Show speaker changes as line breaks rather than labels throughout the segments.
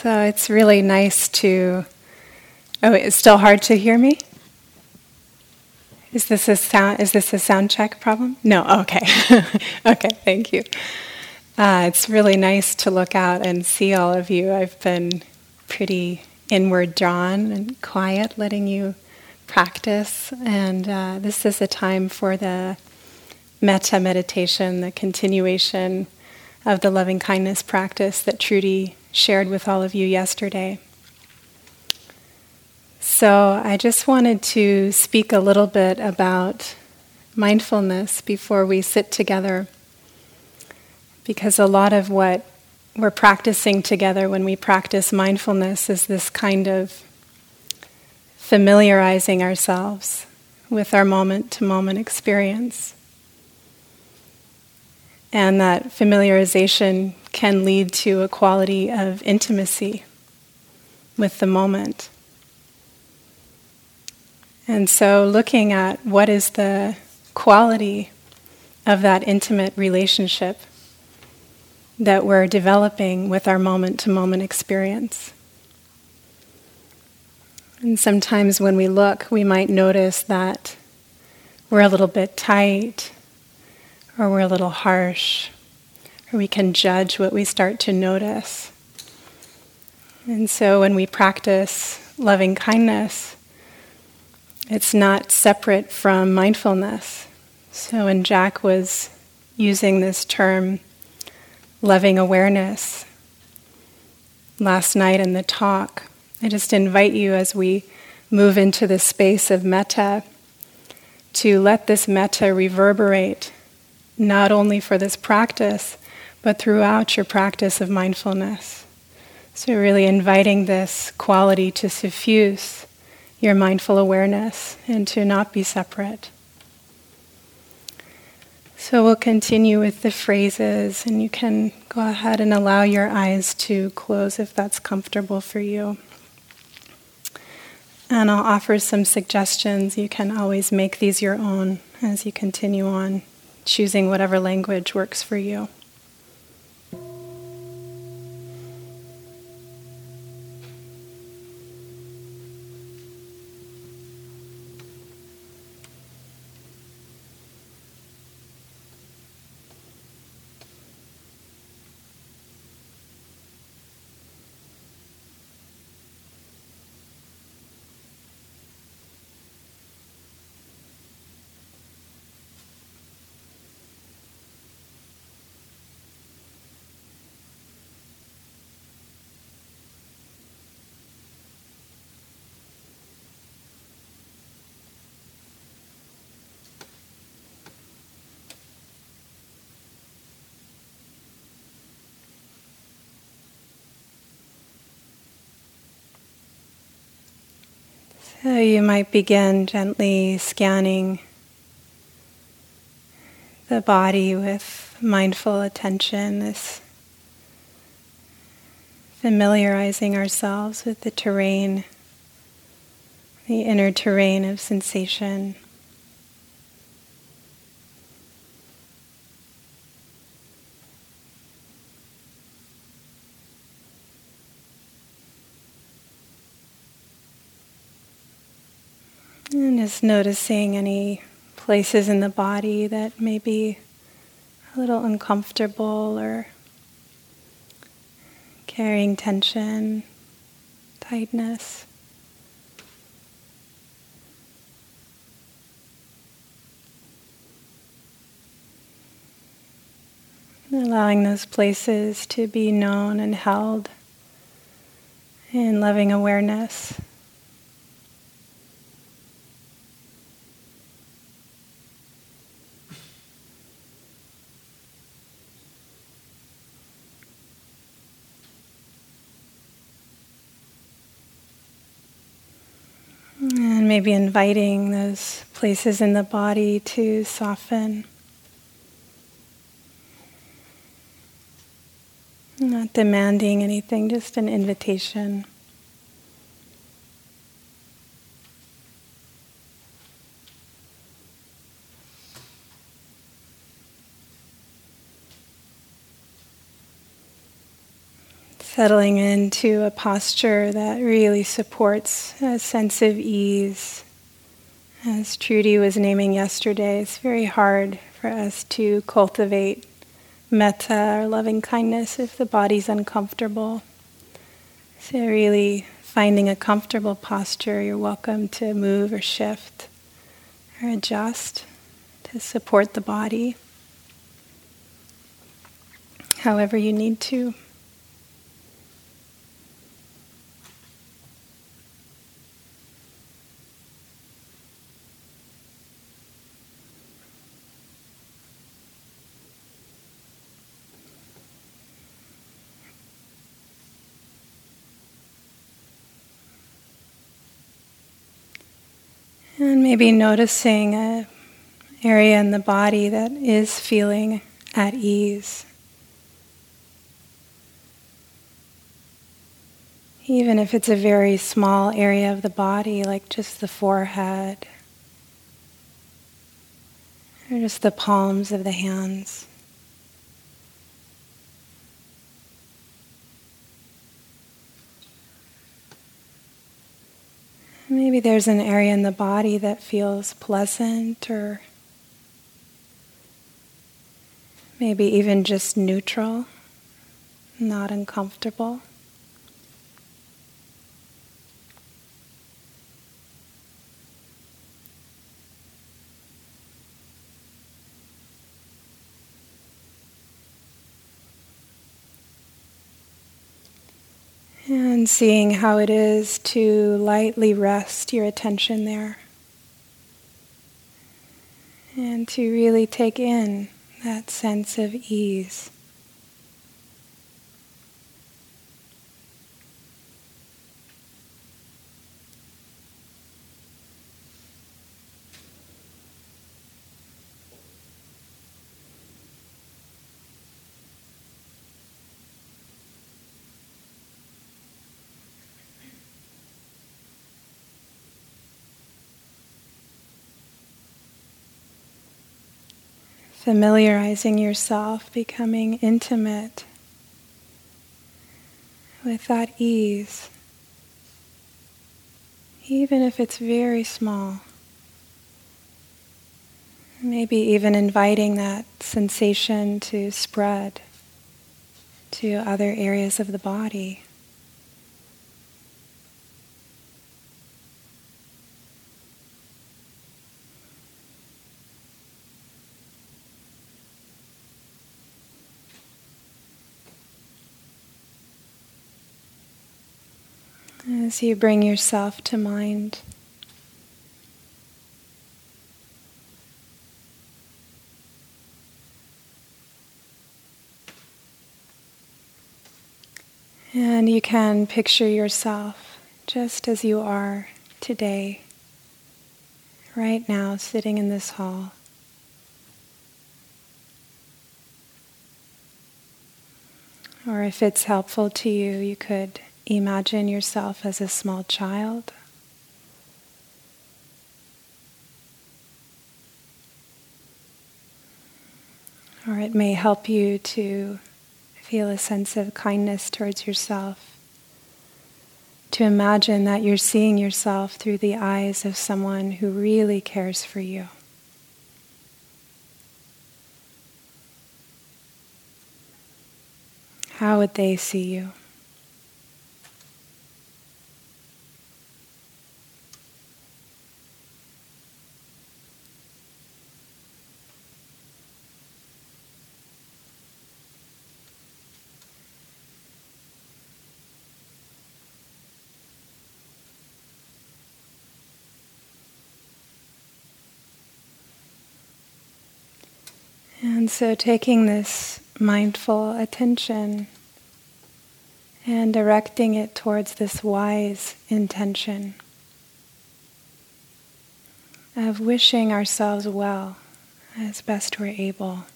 So it's really nice to... Oh, it's still hard to hear me? Is this a sound check problem? No, okay. Okay, thank you. It's really nice to look out and see all of you. I've been pretty inward drawn and quiet, letting you practice. And this is a time for the metta meditation, the continuation of the loving kindness practice that Trudy shared with all of you yesterday. So I just wanted to speak a little bit about mindfulness before we sit together, because a lot of what we're practicing together when we practice mindfulness is this kind of familiarizing ourselves with our moment-to-moment experience. And that familiarization can lead to a quality of intimacy with the moment. And so looking at what is the quality of that intimate relationship that we're developing with our moment-to-moment experience. And sometimes when we look, we might notice that we're a little bit tight, or we're a little harsh, or we can judge what we start to notice. And so when we practice loving kindness, it's not separate from mindfulness. So when Jack was using this term, loving awareness, last night in the talk, I just invite you as we move into the space of metta to let this metta reverberate not only for this practice, but throughout your practice of mindfulness. So really inviting this quality to suffuse your mindful awareness and to not be separate. So we'll continue with the phrases, and you can go ahead and allow your eyes to close if that's comfortable for you. And I'll offer some suggestions. You can always make these your own as you continue on, choosing whatever language works for you. So you might begin gently scanning the body with mindful attention, this familiarizing ourselves with the terrain, the inner terrain of sensation. And just noticing any places in the body that may be a little uncomfortable or carrying tension, tightness. And allowing those places to be known and held in loving awareness. And maybe inviting those places in the body to soften. Not demanding anything, just an invitation. Settling into a posture that really supports a sense of ease. As Trudy was naming yesterday, it's very hard for us to cultivate metta or loving kindness if the body's uncomfortable. So really finding a comfortable posture, you're welcome to move or shift or adjust to support the body however you need to. And maybe noticing an area in the body that is feeling at ease. Even if it's a very small area of the body, like just the forehead, or just the palms of the hands. Maybe there's an area in the body that feels pleasant, or maybe even just neutral, not uncomfortable. And seeing how it is to lightly rest your attention there. And to really take in that sense of ease. Familiarizing yourself, becoming intimate with that ease, even if it's very small. Maybe even inviting that sensation to spread to other areas of the body. As you bring yourself to mind. And you can picture yourself just as you are today, right now, sitting in this hall. Or if it's helpful to you, you could imagine yourself as a small child. Or it may help you to feel a sense of kindness towards yourself. To imagine that you're seeing yourself through the eyes of someone who really cares for you. How would they see you? And so taking this mindful attention and directing it towards this wise intention of wishing ourselves well as best we're able.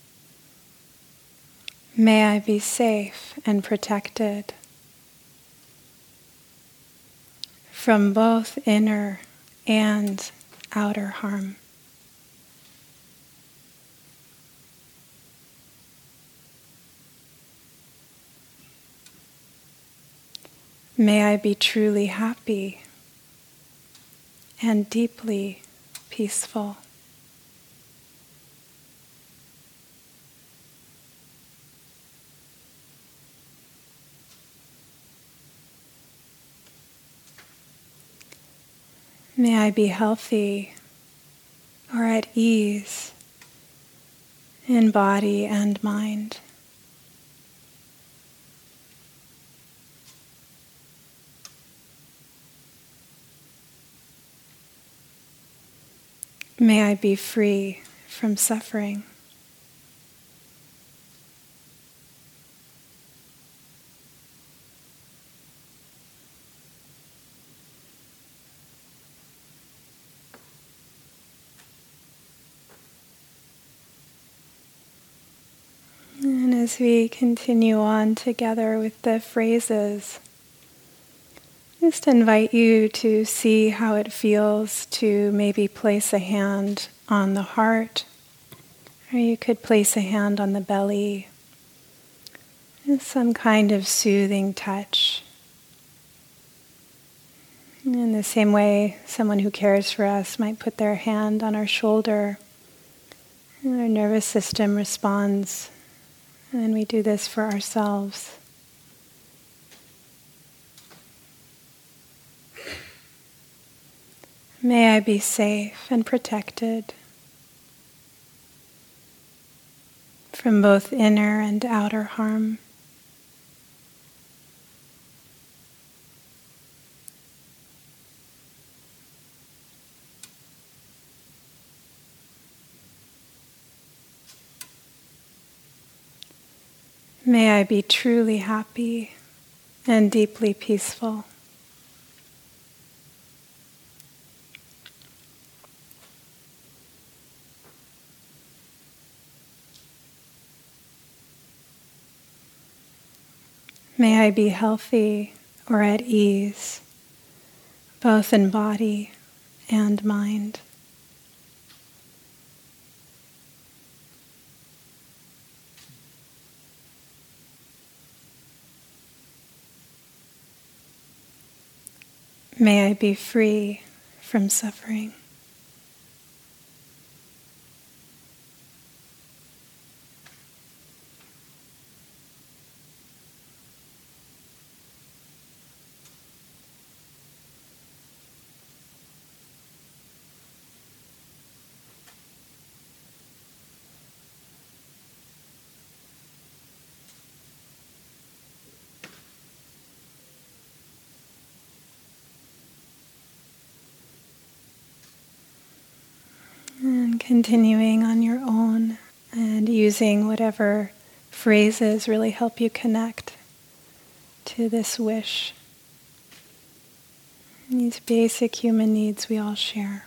May I be safe and protected. from both inner and outer harm. May I be truly happy and deeply peaceful. May I be healthy or at ease in body and mind. May I be free from suffering. And as we continue on together with the phrases, just invite you to see how it feels to maybe place a hand on the heart, or you could place a hand on the belly, just some kind of soothing touch. In the same way, someone who cares for us might put their hand on our shoulder, and our nervous system responds, and we do this for ourselves. May I be safe and protected from both inner and outer harm. May I be truly happy and deeply peaceful. May I be healthy or at ease, both in body and mind. May I be free from suffering. And continuing on your own and using whatever phrases really help you connect to this wish. These basic human needs we all share.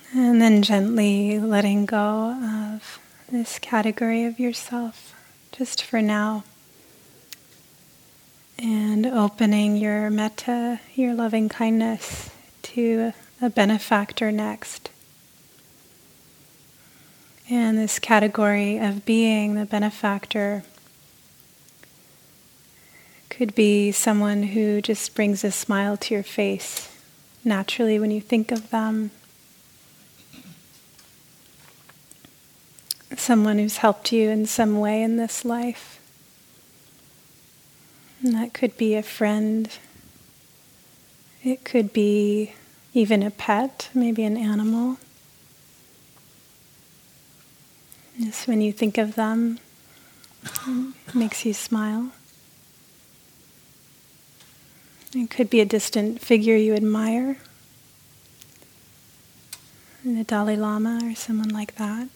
And then gently letting go of this category of yourself, just for now. And opening your metta, your loving kindness, to a benefactor next. And this category of being the benefactor could be someone who just brings a smile to your face naturally when you think of them. Someone who's helped you in some way in this life. And that could be a friend. It could be even a pet, maybe an animal. Just when you think of them, it makes you smile. It could be a distant figure you admire, the Dalai Lama or someone like that.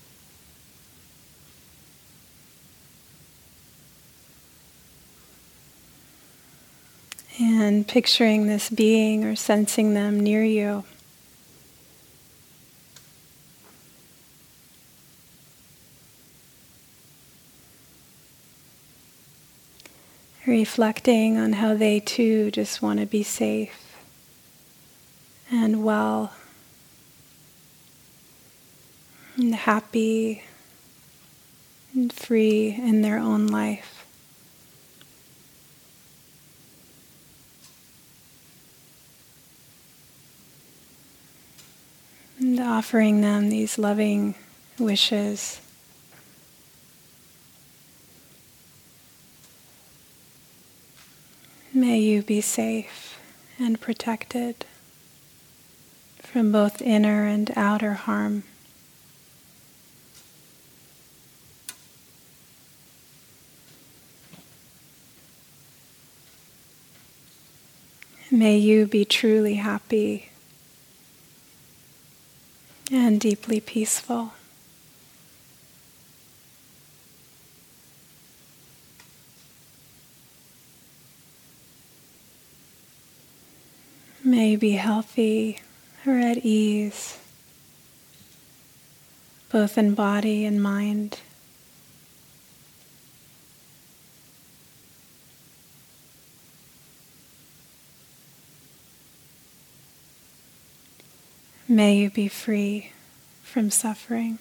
And picturing this being or sensing them near you. Reflecting on how they too just want to be safe and well and happy and free in their own life. And offering them these loving wishes. May you be safe and protected from both inner and outer harm. May you be truly happy and deeply peaceful. May you be healthy or at ease, both in body and mind. May you be free from suffering.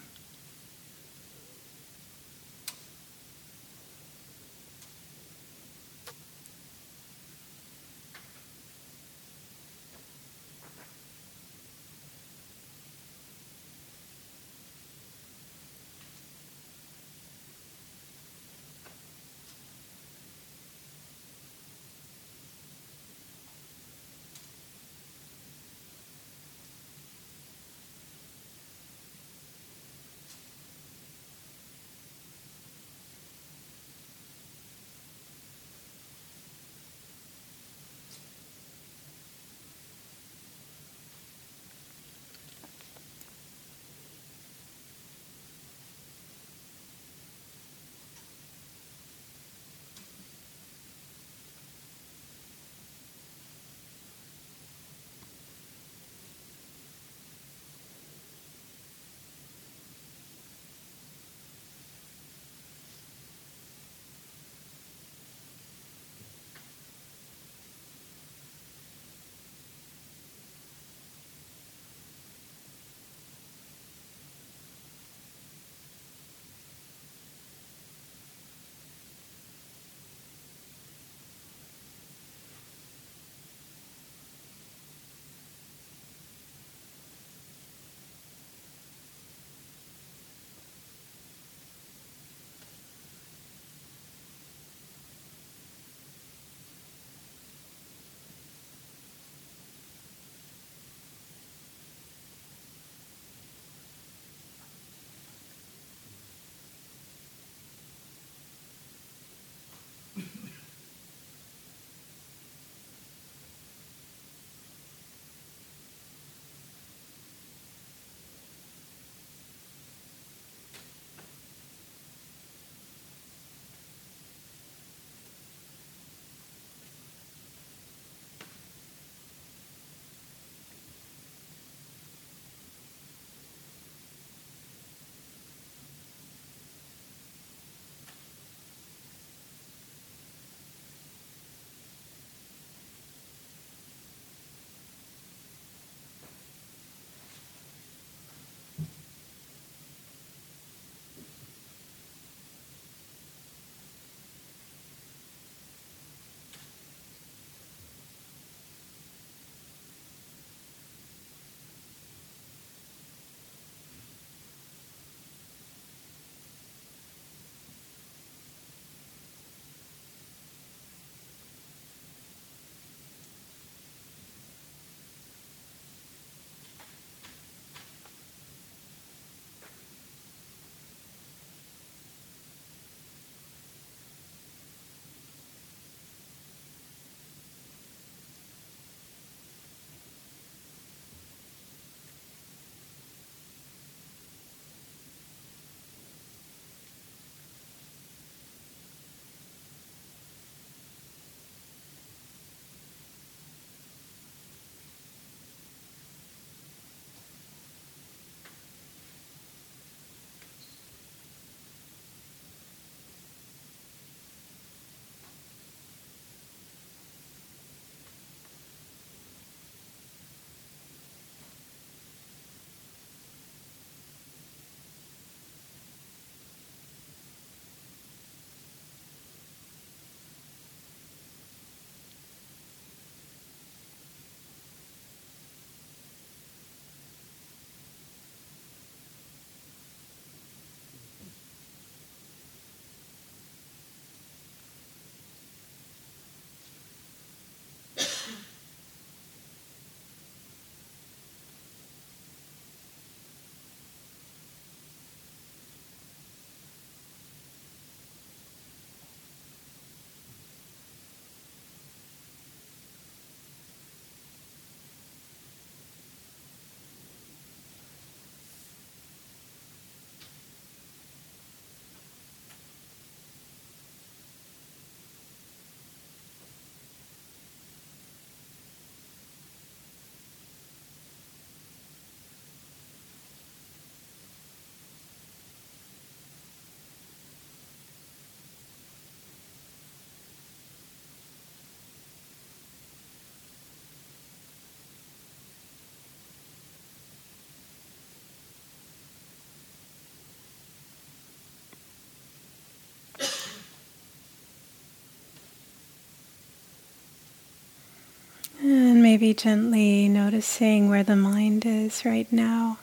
maybe gently noticing where the mind is right now.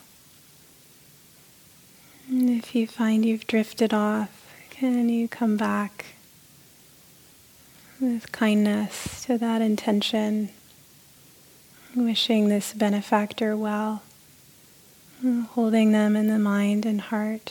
And if you find you've drifted off, can you come back with kindness to that intention, wishing this benefactor well, holding them in the mind and heart.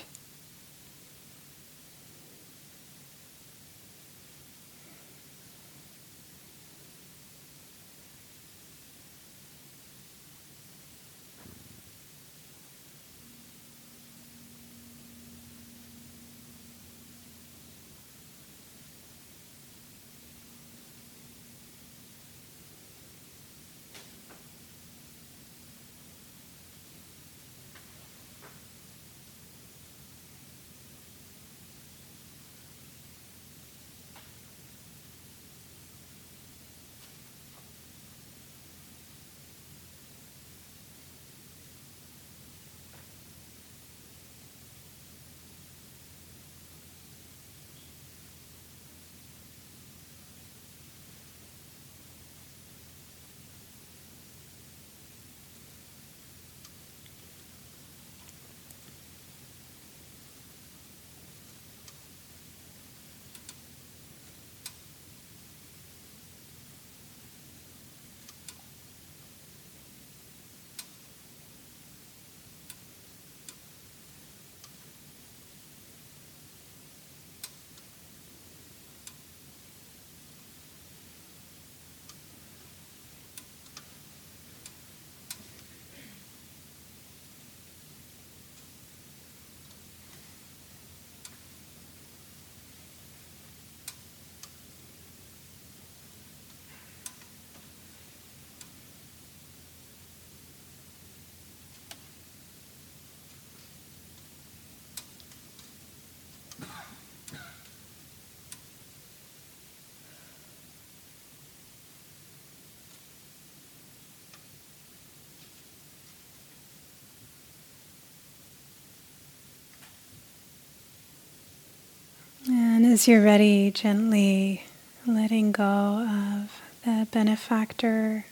And as you're ready, gently letting go of the benefactor,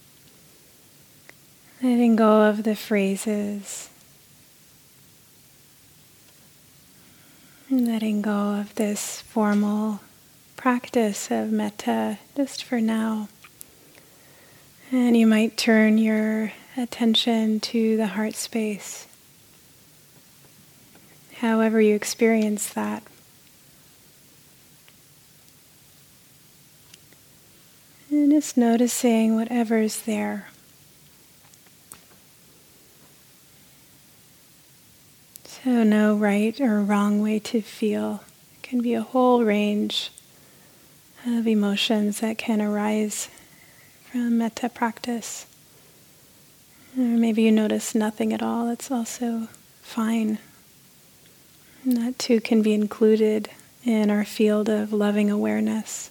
letting go of the phrases, letting go of this formal practice of metta just for now. And you might turn your attention to the heart space, however you experience that. And just noticing whatever's there. So no right or wrong way to feel. It can be a whole range of emotions that can arise from metta practice. Or maybe you notice nothing at all. That's also fine. And that too can be included in our field of loving awareness.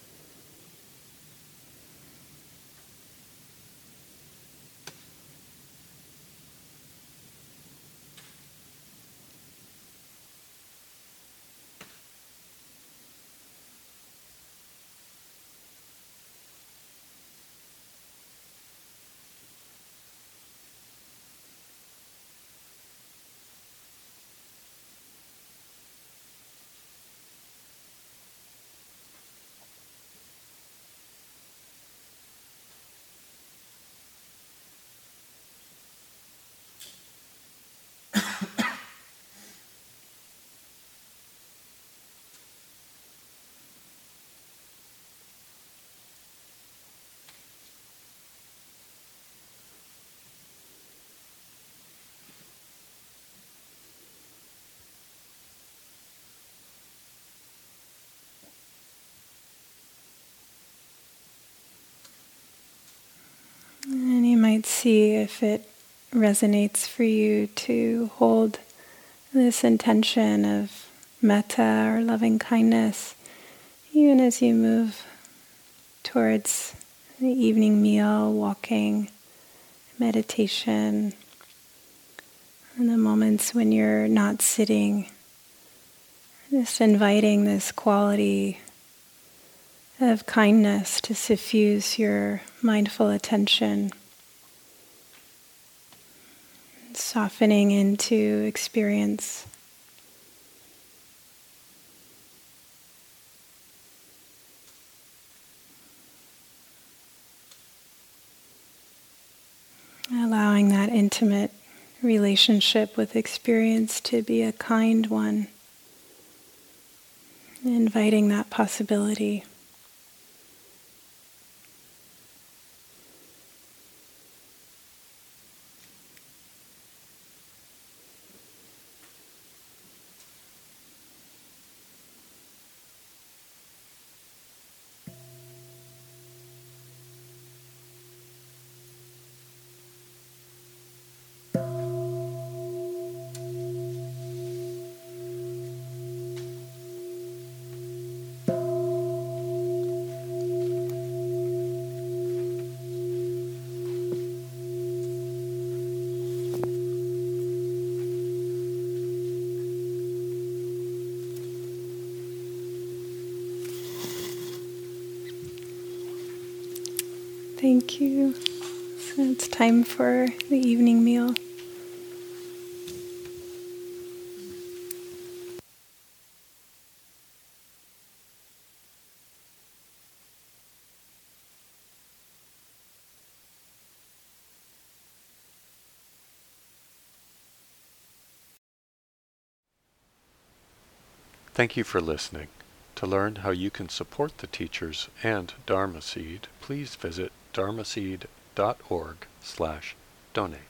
And you might see if it resonates for you to hold this intention of metta or loving kindness, even as you move towards the evening meal, walking, meditation, and the moments when you're not sitting, just inviting this quality of kindness to suffuse your mindful attention, softening into experience. Allowing that intimate relationship with experience to be a kind one, inviting that possibility. Thank you. So it's time for the evening meal.
Thank you for listening. To learn how you can support the teachers and Dharma Seed, please visit dharmaseed.org/donate.